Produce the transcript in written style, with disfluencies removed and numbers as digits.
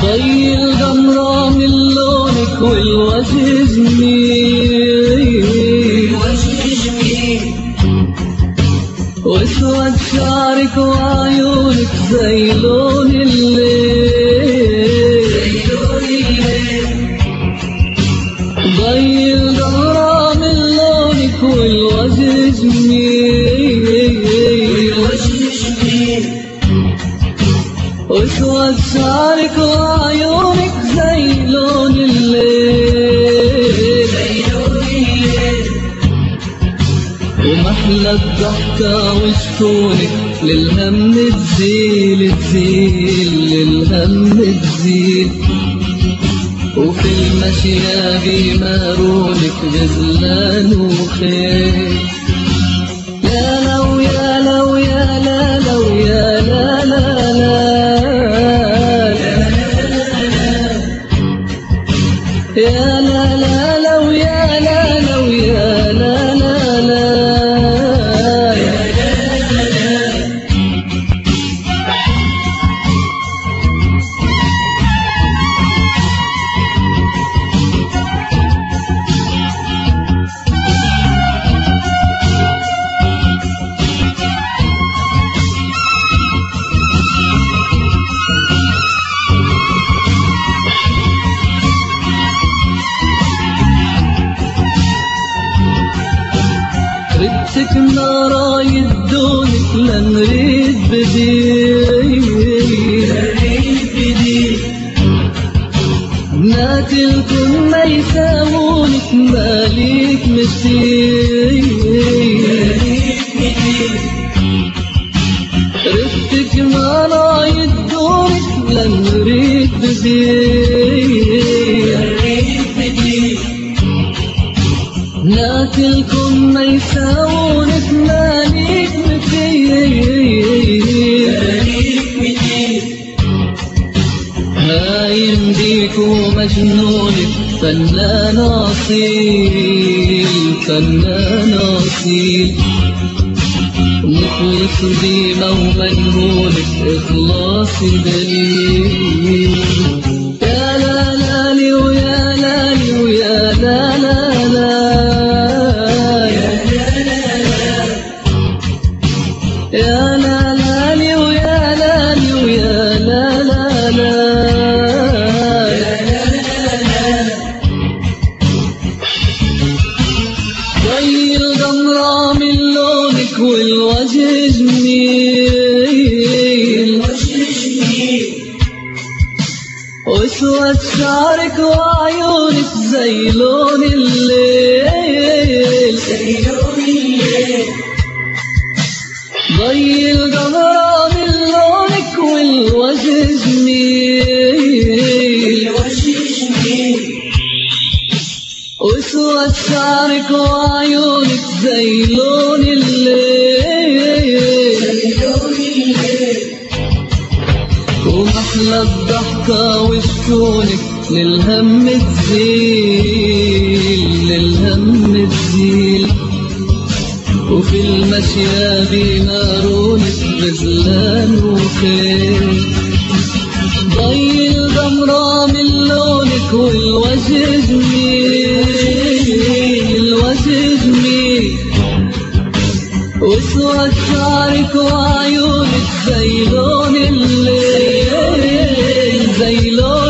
ضي القمرة من لونك والوجه جميل واسود شعرك وعيونك زي لون الليل. ضي القمرة من لونك والوجه جميل واسود شعرك وعيونك زي لون الليل. ومحلى الضحكة وشكونك للهم تزيل تزيل للهم تزيل. وفي المشية بمارونك غزلان وخيل. يا لو يا لو يا لا لو يا لا لا لا يا لا لا لو يا لا لو يا لا لا لا. ربتك نارا يدونك لنريد بديل. بنات الكل ما يساوونك ماليك مثيل. ربتك نارا يدونك لنريد بديل. بنات الكل ما يساوونك ماليك مثيل. هايم بيك ومجنونك فنان أصيل فنان أصيل. مخلص ديما ومجنونك إخلاصي دليل. يا لا لالي ويا لالي ويا لا لا لا يا لا لالي ويا لالي ويا لا لا لا. ضي القمرة من لونك والوجه جميل واسود شعرك وعيونك زي لون الليل. ضي القمرة من لونك والوجه جميل واسود شعرك وعيونك زي لون الليل. ومحلى الضحكة وشكونك للهم تزيل للهم تزيل. وفي المشية بمارونك غزلان وخيل. ضي القمرة من لونك والوجه جميل الوجه جميل واسود شعرك وعيونك زي لون الليل زي لون